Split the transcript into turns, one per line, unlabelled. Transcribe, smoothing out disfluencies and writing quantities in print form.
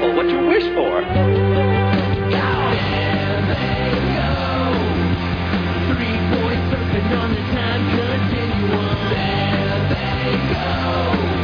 careful what you wish for.
Three-point surfing on the time continuum. There they go.